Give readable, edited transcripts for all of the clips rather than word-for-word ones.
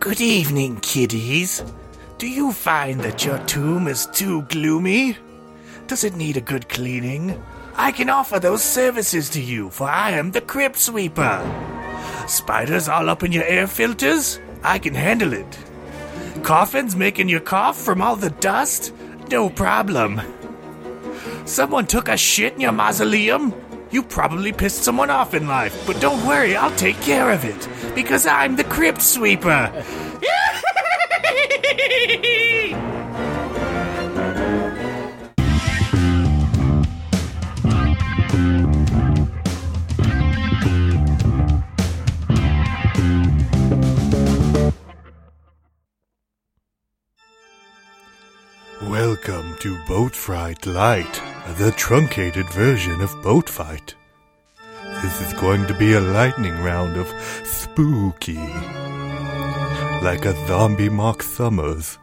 Good evening, kiddies. Do you find that your tomb is too gloomy? Does it need a good cleaning? I can offer those services to you, for I am the Crypt Sweeper. Spiders all up in your air filters? I can handle it. Coffins making you cough from all the dust? No problem. Someone took a shit in your mausoleum? You probably pissed someone off in life, but don't worry, I'll take care of it, because I'm the Crypt Sweeper. Welcome to Boat Fright Light, the truncated version of Boat Fight. This is going to be a lightning round of spooky, like a zombie Mock Summers.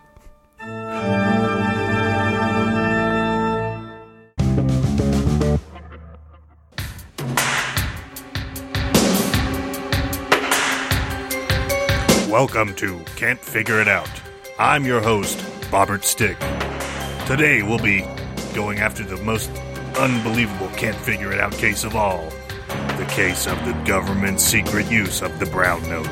Welcome to Can't Figure It Out. I'm your host, Bobbert Stick. Today we'll be going after the most unbelievable can't figure it out case of all. The case of the government's secret use of the brown note.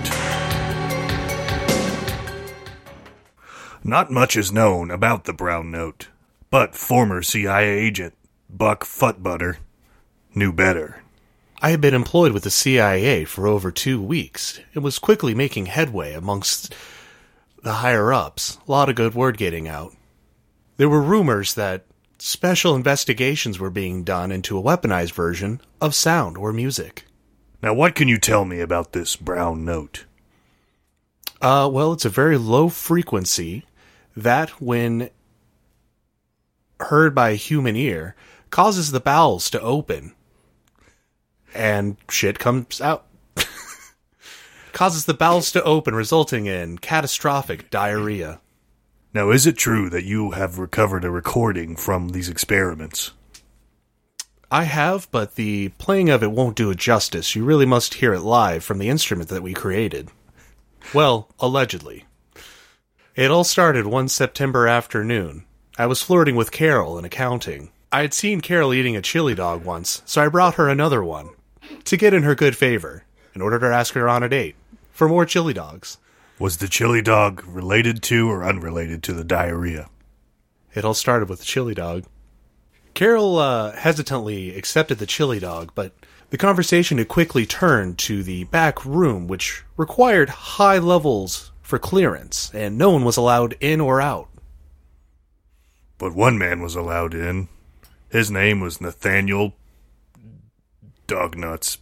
Not much is known about the brown note, but former CIA agent Buck Futbutter knew better. I had been employed with the CIA for over 2 weeks and was quickly making headway amongst the higher-ups. A lot of good word getting out. There were rumors that special investigations were being done into a weaponized version of sound or music. Now, what can you tell me about this brown note? Well, it's a very low frequency that, when heard by a human ear, causes the bowels to open. And shit comes out. Causes the bowels to open, resulting in catastrophic diarrhea. Now, is it true that you have recovered a recording from these experiments? I have, but the playing of it won't do it justice. You really must hear it live from the instrument that we created. Well, allegedly. It all started one September afternoon. I was flirting with Carol in accounting. I had seen Carol eating a chili dog once, so I brought her another one, to get in her good favor, in order to ask her on a date, for more chili dogs. Was the chili dog related to or unrelated to the diarrhea? It all started with the chili dog. Carol hesitantly accepted the chili dog, but the conversation had quickly turned to the back room, which required high levels for clearance, and no one was allowed in or out. But one man was allowed in. His name was Nathaniel Dognuts.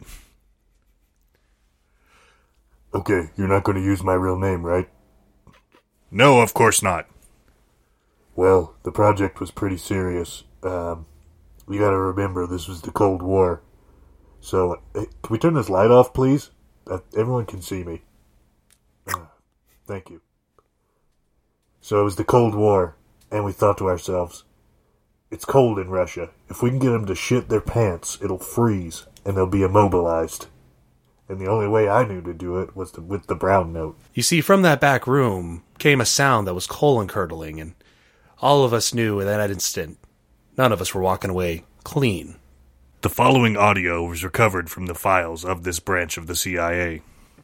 Okay, you're not going to use my real name, right? No, of course not. Well, the project was pretty serious. You gotta remember, this was the Cold War. So, can we turn this light off, please? Everyone can see me. Thank you. So it was the Cold War, and we thought to ourselves, it's cold in Russia. If we can get them to shit their pants, it'll freeze, and they'll be immobilized. And the only way I knew to do it was with the brown note. You see, from that back room came a sound that was colon-curdling, and all of us knew in that instant none of us were walking away clean. The following audio was recovered from the files of this branch of the CIA.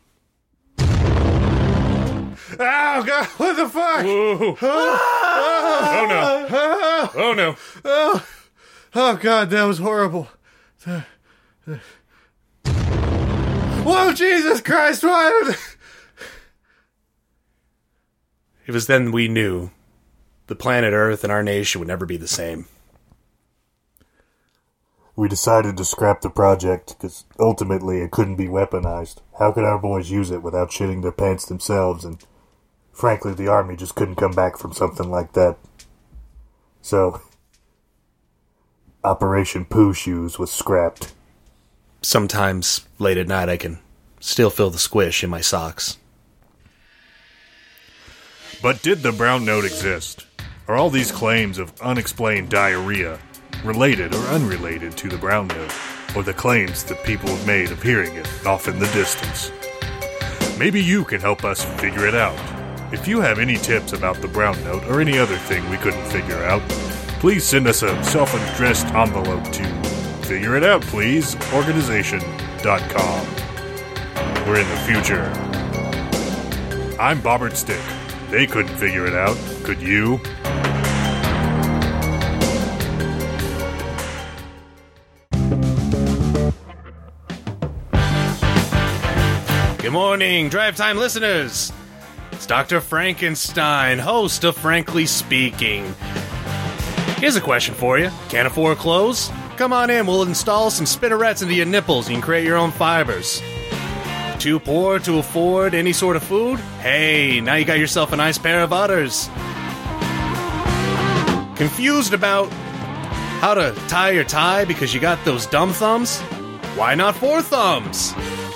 Oh, God, what the fuck? Whoa. Oh, no. Oh, no. Oh, God, that was horrible. Whoa, Jesus Christ, why? It was then we knew the planet Earth and our nation would never be the same. We decided to scrap the project because ultimately it couldn't be weaponized. How could our boys use it without shitting their pants themselves? And frankly, the army just couldn't come back from something like that. So, Operation Poo Shoes was scrapped. Sometimes, late at night, I can still feel the squish in my socks. But did the brown note exist? Are all these claims of unexplained diarrhea related or unrelated to the brown note, or the claims that people have made of hearing it off in the distance? maybe you can help us figure it out. If you have any tips about the brown note or any other thing we couldn't figure out, please send us a self-addressed envelope to figureitoutpleaseorganization.com. We're in the future. I'm Bobbert Stick. They couldn't figure it out. Could you? Good morning, Drive Time listeners. It's Dr. Frankenstein, host of Frankly Speaking. Here's a question for you. Can't afford clothes? Come on in, we'll install some spinnerets into your nipples. You can create your own fibers. Too poor to afford any sort of food? Hey, now you got yourself a nice pair of udders. Confused about how to tie your tie because you got those dumb thumbs? Why not four thumbs?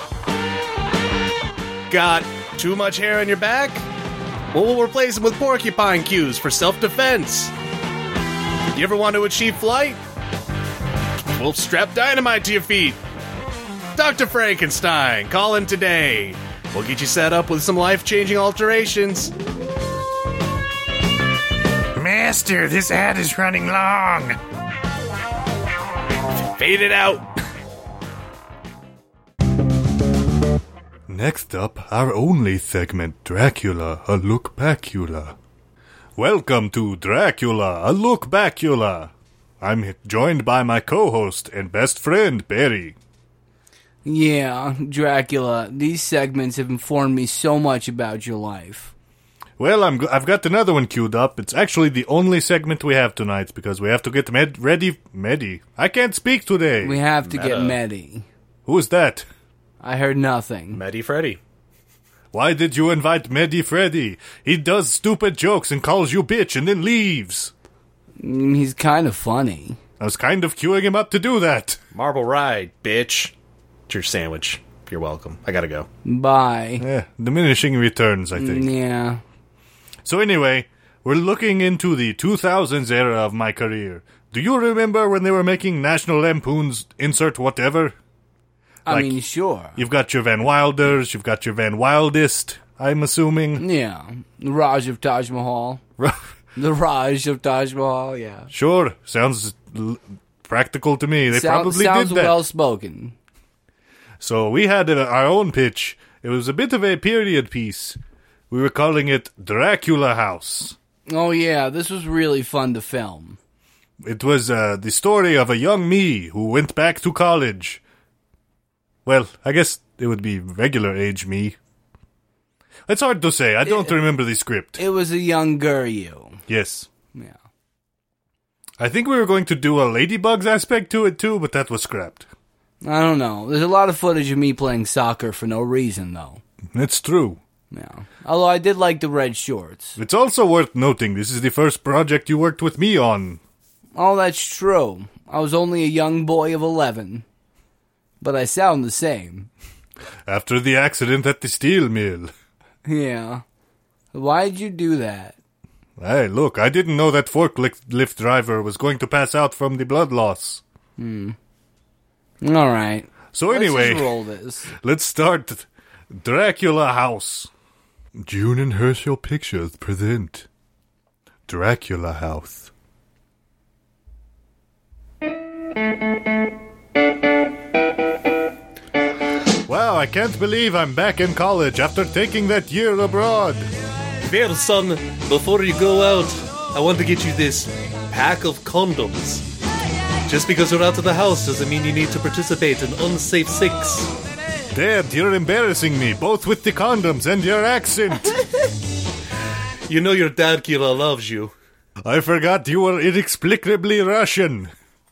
Got too much hair on your back? Well, we'll replace them with porcupine cues for self-defense. You ever want to achieve flight? We'll strap dynamite to your feet. Dr. Frankenstein, call in today. We'll get you set up with some life-changing alterations. Master, this ad is running long. Fade it out. Next up, our only segment, Dracula, a Look Backula. Welcome to Dracula, a Look Backula. I'm joined by my co-host and best friend, Barry. Yeah, Dracula, these segments have informed me so much about your life. Well, I've got another one queued up. It's actually the only segment we have tonight because we have to get Medi. I can't speak today. We have to get Medi. Who's that? I heard nothing. Medi Freddy. Why did you invite Medi Freddy? He does stupid jokes and calls you bitch and then leaves. He's kind of funny. I was kind of queuing him up to do that. Marble ride, bitch. It's your sandwich. You're welcome. I gotta go. Bye. Diminishing returns, I think. Yeah. So anyway, we're looking into the 2000s era of my career. Do you remember when they were making National Lampoon's insert whatever? I mean, sure. You've got your Van Wilders, you've got your Van Wildest, I'm assuming. Yeah. The Raj of Taj Mahal. The Raj of Taj Mahal, yeah. Sure. Sounds practical to me. They probably sounds did that. well spoken. So we had our own pitch. It was a bit of a period piece. We were calling it Dracula House. Oh, yeah. This was really fun to film. It was the story of a young me who went back to college. Well, I guess it would be regular age me. It's hard to say. I don't remember the script. It was a younger you. Yes. Yeah. I think we were going to do a Ladybugs aspect to it too, but that was scrapped. I don't know. There's a lot of footage of me playing soccer for no reason, though. It's true. Yeah. Although I did like the red shorts. It's also worth noting this is the first project you worked with me on. Oh, that's true. I was only a young boy of 11. But I sound the same. After the accident at the steel mill. Yeah. Why'd you do that? Hey, look, I didn't know that forklift driver was going to pass out from the blood loss. Alright. So anyway, let's just roll this. Let's start Dracula House. June and Herschel Pictures present Dracula House. Wow, I can't believe I'm back in college after taking that year abroad. Well, son, before you go out, I want to get you this pack of condoms. Just because you're out of the house doesn't mean you need to participate in unsafe sex. Dad, you're embarrassing me, both with the condoms and your accent. You know your dad, Kira, loves you. I forgot you were inexplicably Russian.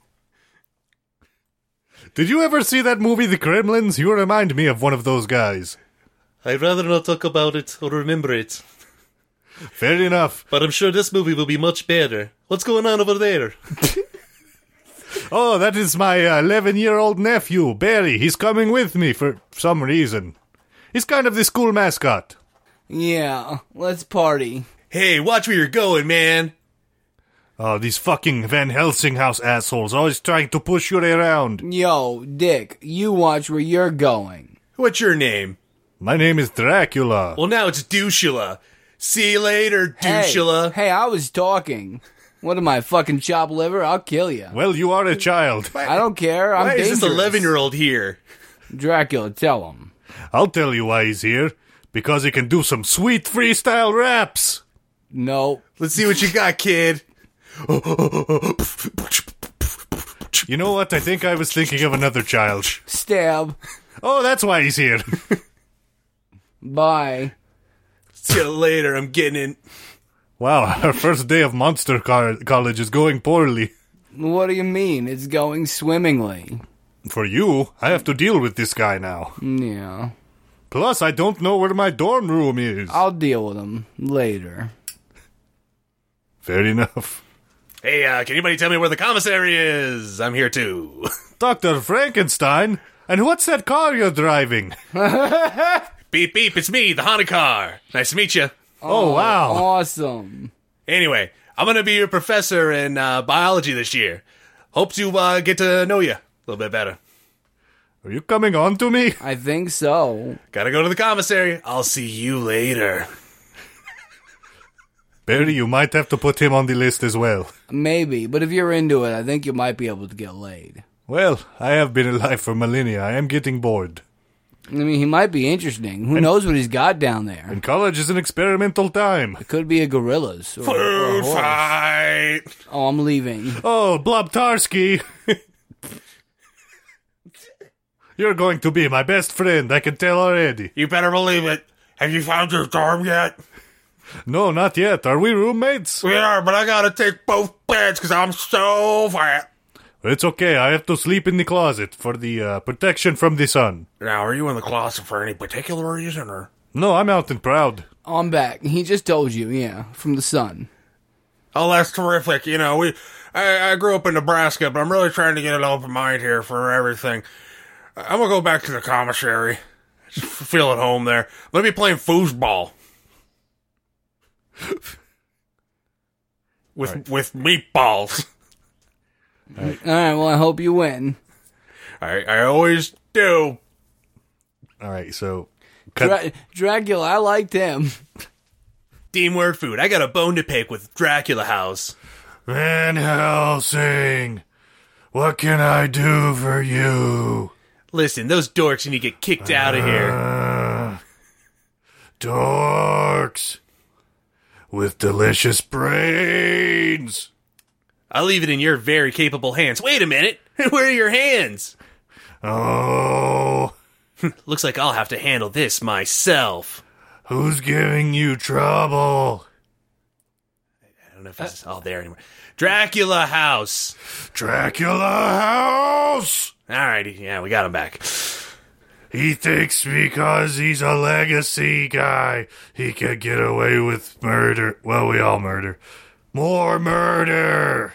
Did you ever see that movie, The Kremlins? You remind me of one of those guys. I'd rather not talk about it or remember it. Fair enough. But I'm sure this movie will be much better. What's going on over there? Oh, that is my 11-year-old nephew, Barry. He's coming with me for some reason. He's kind of the school mascot. Yeah, let's party. Hey, watch where you're going, man. Oh, these fucking Van Helsing house assholes always trying to push you around. Yo, Dick, you watch where you're going. What's your name? My name is Dracula. Well, now it's Douchula. See you later, Douchula. Hey, I was talking. What am I, fucking chopped liver? I'll kill you. Well, you are a child. I don't care. I'm Why dangerous. is this 11-year-old here? Dracula, tell him. I'll tell you why he's here. Because he can do some sweet freestyle raps. No. Let's see what you got, kid. You know what? I think I was thinking of another child. Stab. Oh, that's why he's here. Bye. See you later. I'm getting in. Wow, our first day of Monster College is going poorly. What do you mean? It's going swimmingly. For you, I have to deal with this guy now. Yeah. Plus, I don't know where my dorm room is. I'll deal with him later. Fair enough. Hey, can anybody tell me where the commissary is? I'm here too. Dr. Frankenstein? And what's that car you're driving? Beep, beep, it's me, the Haunted Car. Nice to meet you. Oh, wow. Awesome. Anyway, I'm going to be your professor in biology this year. Hope to get to know you a little bit better. Are you coming on to me? I think so. Gotta go to the commissary. I'll see you later. Barry, you might have to put him on the list as well. Maybe, but if you're into it, I think you might be able to get laid. Well, I have been alive for millennia. I am getting bored. I mean, he might be interesting. Who knows what he's got down there? And college is an experimental time. It could be a gorillas. Or a Food horse. fight. Oh, I'm leaving. Oh, Blobtarsky! You're going to be my best friend, I can tell already. You better believe it. Have you found your dorm yet? No, not yet. Are we roommates? We are, but I gotta take both beds because I'm so fat. It's okay. I have to sleep in the closet for the protection from the sun. Now, are you in the closet for any particular reason, or? No, I'm out and proud. I'm back. He just told you, yeah, from the sun. Oh, that's terrific. You know, I grew up in Nebraska, but I'm really trying to get an open mind here for everything. I'm gonna go back to the commissary. Just feel at home there. Let me playing foosball. With meatballs. All right, well, I hope you win. I always do. All right, so... Dracula, I liked him. Teamwork food. I got a bone to pick with Dracula House. Van Helsing, what can I do for you? Listen, those dorks need to get kicked out of here. Dorks with delicious brains. I'll leave it in your very capable hands. Wait a minute. Where are your hands? Oh, Looks like I'll have to handle this myself. who's giving you trouble? I don't know if it's all there anymore. Dracula House. Dracula House! Alrighty, yeah, we got him back. He thinks because he's a legacy guy, he can get away with murder. Well, we all murder. More murder!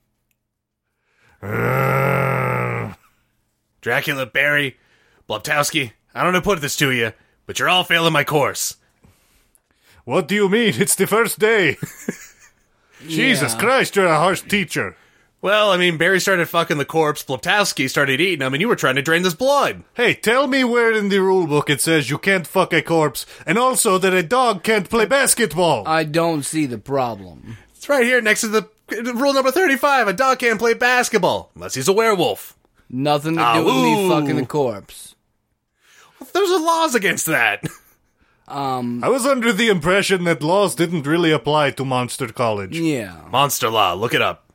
Dracula, Barry, Blobtowski, I don't know how to put this to you, but you're all failing my course. What do you mean? It's the first day. Jesus Yeah. Christ, you're a harsh teacher. Well, I mean, Barry started fucking the corpse, Blobtowski started eating him, and you were trying to drain this blood. Hey, tell me where in the rule book it says you can't fuck a corpse, and also that a dog can't play basketball. I don't see the problem. It's right here next to the rule number 35. A dog can't play basketball unless he's a werewolf. Nothing to do with me ooh. fucking the corpse. There's laws against that. I was under the impression that laws didn't really apply to Monster College. Yeah. Monster law. Look it up.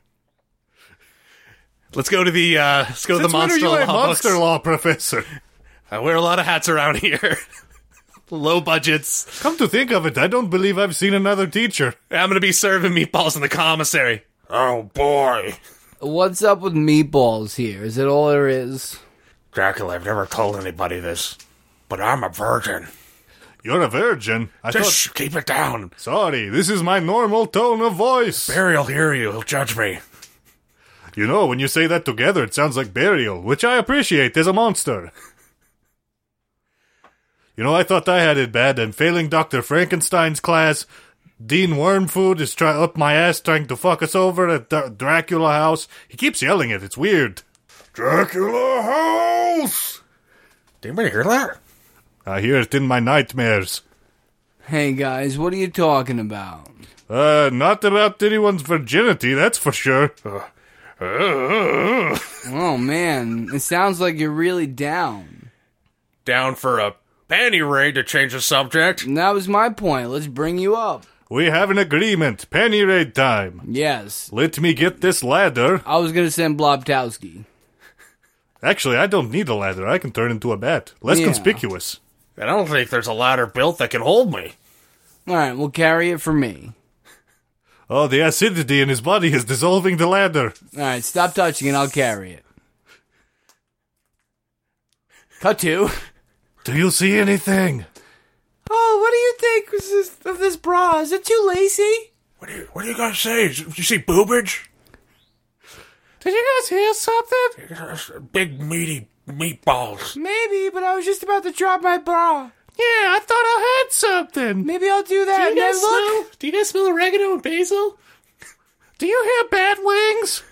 Let's go to the Since when are monster you law a monster books. law professor? I wear a lot of hats around here. Low budgets. Come to think of it, I don't believe I've seen another teacher. I'm gonna be serving meatballs in the commissary. Oh boy. What's up with meatballs here? Is it all there is? Dracula, I've never told anybody this, but I'm a virgin. You're a virgin. Just keep it down. Sorry, this is my normal tone of voice. Barry'll hear you. He'll judge me. You know, when you say that together, it sounds like burial, which I appreciate as a monster. You know, I thought I had it bad. I'm failing Dr. Frankenstein's class. Dean Wormfood is up my ass trying to fuck us over at Dracula House. He keeps yelling it. It's weird. Dracula House! Did anybody hear that? I hear it in my nightmares. Hey guys, what are you talking about? Not about anyone's virginity, that's for sure. Oh man, it sounds like you're really down. Down for a panty raid to change the subject? And that was my point. Let's bring you up. We have an agreement. Penny raid time. Yes. Let me get this ladder. I was gonna send Blobtowski. Actually, I don't need a ladder. I can turn into a bat. Less Yeah. conspicuous. I don't think there's a ladder built that can hold me. Alright, we'll carry it for me. Oh, the acidity in his body is dissolving the ladder. Alright, stop touching and I'll carry it. Cut to. Do you see anything? Oh, what do you think of this bra? Is it too lacy? What do you guys say? Did you see boobage? Did you guys hear something? Big meaty meatballs. Maybe, but I was just about to drop my bra. Yeah, I thought I heard something. Maybe I'll do that. Do you guys smell oregano and basil? Do you hear bat wings?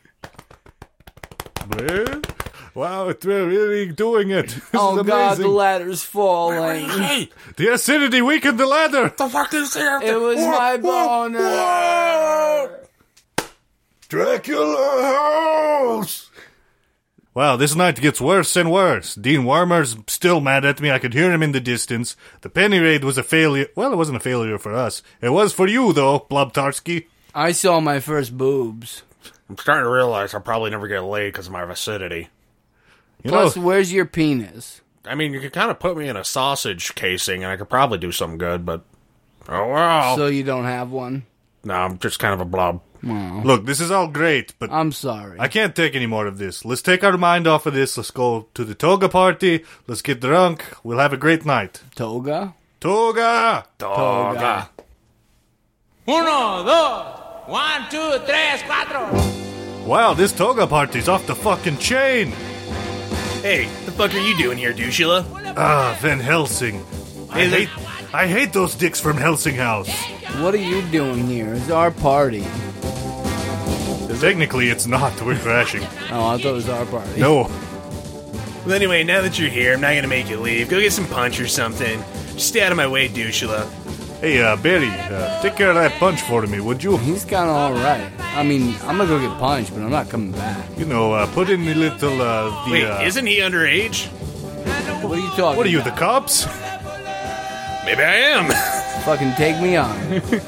Well, wow, it's really doing it. This Oh is god, amazing. the ladder's falling. Hey, The acidity weakened the ladder. the fuck is there? It was my boner. Dracula house. Wow, this night gets worse and worse. Dean Warmer's still mad at me. I could hear him in the distance. The penny raid was a failure. Well, it wasn't a failure for us. It was for you, though, Blobtarsky. I saw my first boobs. I'm starting to realize I'll probably never get laid because of my acidity. You Plus, know, where's your penis? I mean, you could kind of put me in a sausage casing and I could probably do something good, but... Oh, well. So you don't have one? No, I'm just kind of a blob. Well, look, this is all great, but I'm sorry. I can't take any more of this. Let's take our mind off of this. Let's go to the toga party. Let's get drunk. We'll have a great night. Toga? Toga! Toga. 1, 2, 1, 2, 3, 4. Wow, this toga party's off the fucking chain. Hey, the fuck are you doing here, Douchula? Ah, Van Helsing. I hate those dicks from Helsing House. What are you doing here? It's our party. Technically, it's not. We're crashing. Oh, I thought it was our party. No. Well, anyway, now that you're here, I'm not gonna make you leave. Go get some punch or something. Just stay out of my way, Douchula. Hey, Barry, take care of that punch for me, would you? He's kind of alright. I mean, I'm gonna go get punched, but I'm not coming back. You know, put in the little, Wait, isn't he underage? What are you talking What are you, about? the cops? Maybe I am. Fucking take me on.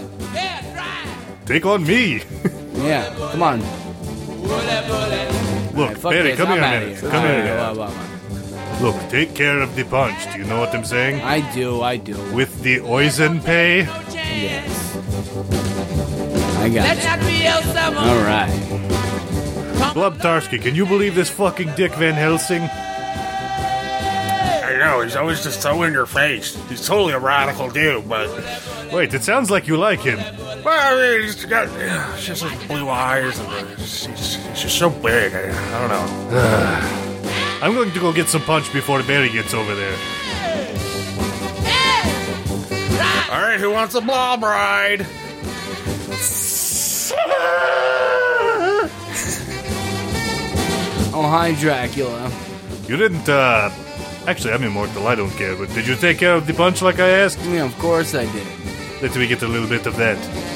Take on me. Yeah, come on. Look, Fuck Barry, this, come I'm here a outta minute. here. Come here. Alright, bye. Look, take care of the punch. Do you know what I'm saying? I do. With the Oisenpay? Yes. I got it. Alright. Blobtarsky, can you believe this fucking Dick Van Helsing? I know, he's always just so in your face. He's totally a radical dude, but... Wait, it sounds like you like him. Well, I mean, he's just his blue eyes, and he's just so big. I don't know. I'm going to go get some punch before Barry gets over there. All right, who wants a blob ride? Oh, hi, Dracula. You didn't, Actually, I'm immortal, I don't care, but did you take care of the punch like I asked? Yeah, of course I did. Let me get a little bit of that.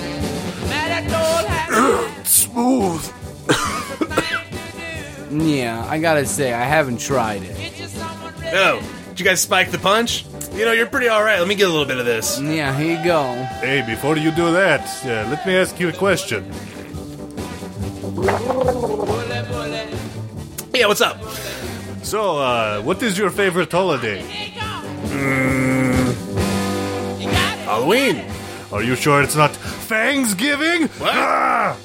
Smooth. Yeah, I gotta say, I haven't tried it. Oh, did you guys spike the punch? You know, you're pretty alright. Let me get a little bit of this. Yeah, here you go. Hey, before you do that, let me ask you a question. Yeah, what's up? So, what is your favorite holiday? Halloween. Are you sure it's not Thanksgiving? What? Ah!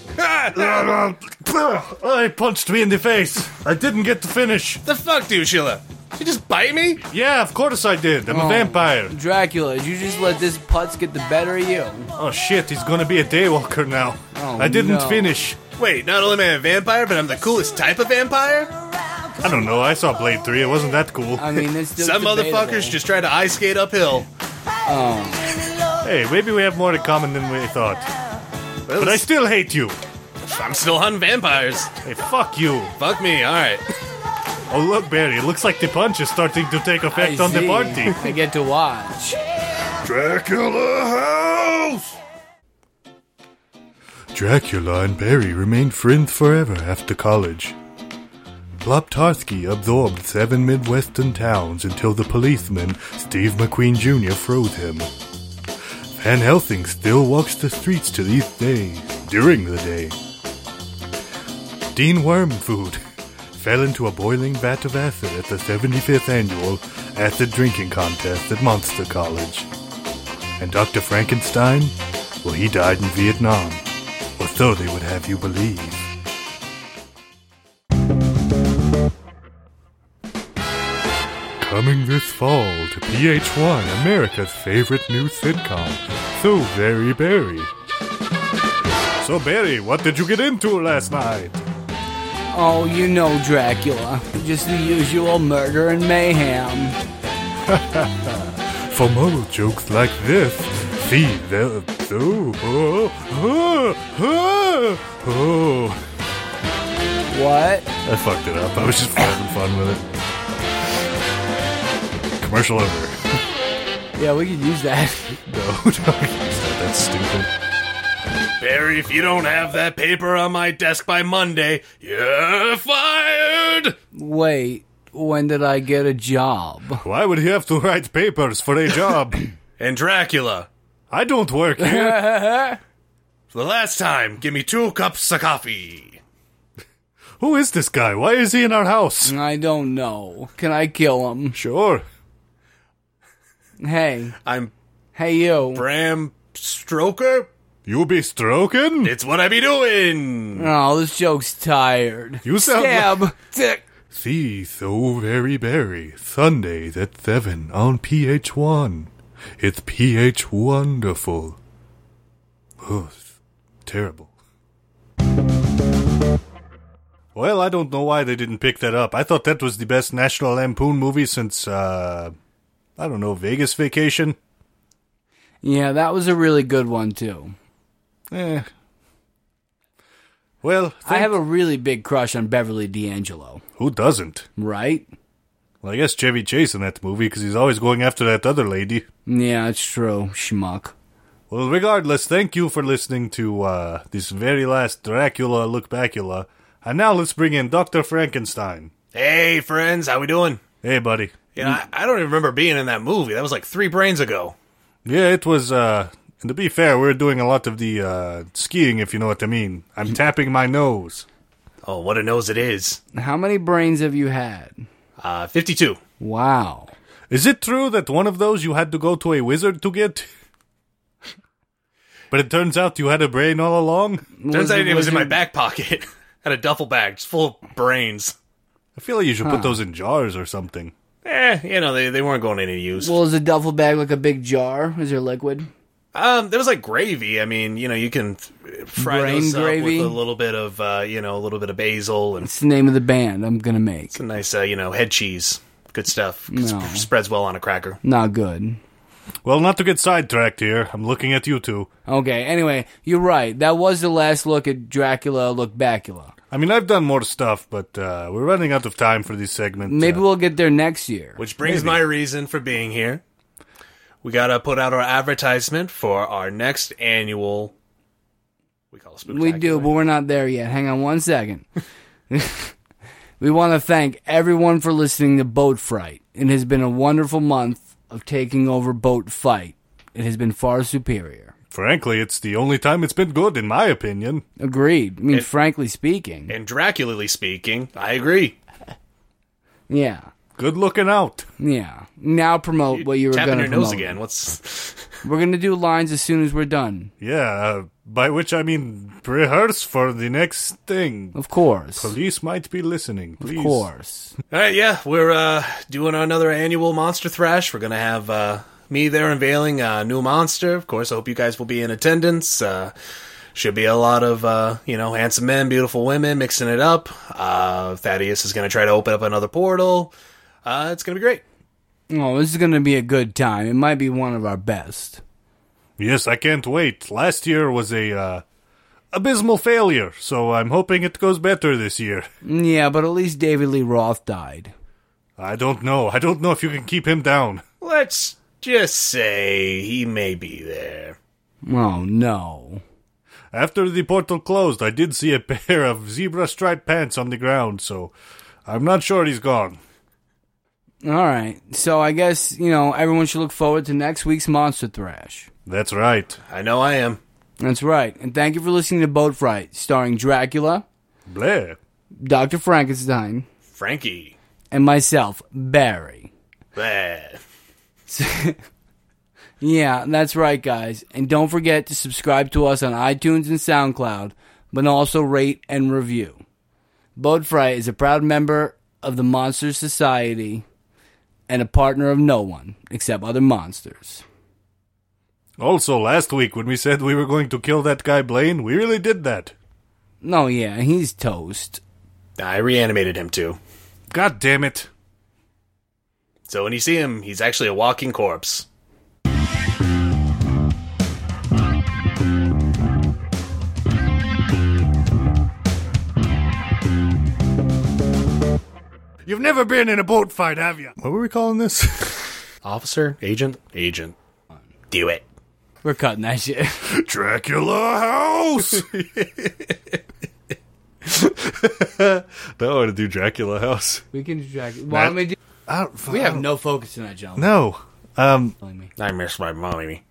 I punched me in the face. I didn't get to finish. The fuck, dude, Sheila? You just bite me? Yeah, of course I did. I'm a vampire. Dracula, did you just let this putz get the better of you? Oh shit, he's gonna be a daywalker now. Oh, I didn't no. finish. Wait, not only am I a vampire, but I'm the coolest type of vampire? I don't know, I saw Blade 3, it wasn't that cool. I mean, it's still Some debatable. motherfuckers just try to ice skate uphill. Hey, maybe we have more in common than we thought. Well, But I still hate you. I'm still hunting vampires. Hey, fuck you. Fuck me, alright. Oh, look, Barry, it looks like the punch is starting to take effect on the party. I get to watch. Dracula House! Dracula and Barry remained friends forever after college. Ploptarsky absorbed 7 Midwestern towns until the policeman, Steve McQueen Jr., froze him. Van Helsing still walks the streets to this day, during the day. Dean Wormfood fell into a boiling vat of acid at the 75th annual acid drinking contest at Monster College. And Dr. Frankenstein, well, he died in Vietnam, or so they would have you believe. Coming this fall to PH1, America's favorite new sitcom, So Very Barry. So Barry, what did you get into last night? Oh, you know Dracula. Just the usual murder and mayhem. For moral jokes like this, see the... What? I fucked it up. I was just having fun with it. Commercial over. Yeah, we could use that. No, don't use that. That's stupid. Barry, if you don't have that paper on my desk by Monday, you're fired! Wait, when did I get a job? Why would he have to write papers for a job? And Dracula, I don't work here. for the last time, give me 2 cups of coffee. Who is this guy? Why is he in our house? I don't know. Can I kill him? Sure. Hey, I'm you. Bram Stoker? You be stroking? It's what I be doing! Oh, this joke's tired. You sound Stab. Tick. See So Very Barry, Sundays at 7 on PH1. It's PH wonderful. Oh, it's terrible. Well, I don't know why they didn't pick that up. I thought that was the best National Lampoon movie since, I don't know, Vegas Vacation? Yeah, that was a really good one, too. Well, I have a really big crush on Beverly D'Angelo. who doesn't? Right? Well, I guess Chevy Chase in that movie, because he's always going after that other lady. Yeah, it's true. Schmuck. Well, regardless, thank you for listening to this very last Dracula Look Backula. And now let's bring in Dr. Frankenstein. Hey, friends, how we doing? Hey, buddy. Yeah, I don't even remember being in that movie. That was like 3 brains ago. Yeah, it was, and to be fair, we're doing a lot of the skiing, if you know what I mean. I'm tapping my nose. Oh, what a nose it is. How many brains have you had? 52. Wow. Is it true that one of those you had to go to a wizard to get? But it turns out you had a brain all along? Turns out it was in my back pocket. Had a duffel bag just full of brains. I feel like you should put those in jars or something. They weren't going into use. Well, is a duffel bag like a big jar? Is there liquid? There was like gravy. I mean, you can fry Brain those gravy? up with a little bit of, a little bit of basil, and It's the name of the band I'm gonna make. it's a nice, head cheese. Good stuff. No. Spreads well on a cracker. Not good. Well, not to get sidetracked here, I'm looking at you two. Okay, anyway, you're right. That was the last look at Dracula Look Backula. I mean, I've done more stuff, but we're running out of time for this segment. Maybe we'll get there next year. Which brings my reason for being here. We gotta put out our advertisement for our next annual... We call it Spooktacular. We do, but we're not there yet. Hang on 1 second. We want to thank everyone for listening to Boat Fright. It has been a wonderful month of taking over Boat Fight. It has been far superior. Frankly, it's the only time it's been good, in my opinion. Agreed. I mean, frankly speaking. And Dracula-ly speaking, I agree. Yeah. Good looking out. Yeah. Now promote what you were going to Tapping promote. your nose again. What's... We're going to do lines as soon as we're done. Yeah, by which I mean rehearse for the next thing. Of course. Police might be listening, please. Of course. All right, yeah, we're doing another annual Monster Thrash. We're going to have me there unveiling a new monster. Of course, I hope you guys will be in attendance. Should be a lot of, handsome men, beautiful women, mixing it up. Thaddeus is going to try to open up another portal. It's going to be great. Oh, this is going to be a good time. It might be one of our best. Yes, I can't wait. Last year was a abysmal failure, so I'm hoping it goes better this year. Yeah, but at least David Lee Roth died. I don't know. I don't know if you can keep him down. Let's just say he may be there. Oh, no. After the portal closed, I did see a pair of zebra-striped pants on the ground, so I'm not sure he's gone. All right. So I guess, everyone should look forward to next week's Monster Thrash. That's right. I know I am. That's right. And thank you for listening to Boat Fright, starring Dracula, Blair. Dr. Frankenstein, Frankie. and myself, Barry. Bleh. Yeah, that's right, guys. And don't forget to subscribe to us on iTunes and SoundCloud, but also rate and review. Boat Fright is a proud member of the Monster Society and a partner of no one except other monsters. Also, last week when we said we were going to kill that guy Blaine, we really did that. No, yeah, he's toast. I reanimated him too. God damn it. So when you see him, he's actually a walking corpse. You've never been in a boat fight, have you? What were we calling this? Officer? Agent? Agent. Do it. We're cutting that shit. Dracula House! Don't want to do Dracula House. We can do Dracula. Why don't we do... We have no focus tonight, gentlemen. No. Telling me. I miss my mommy.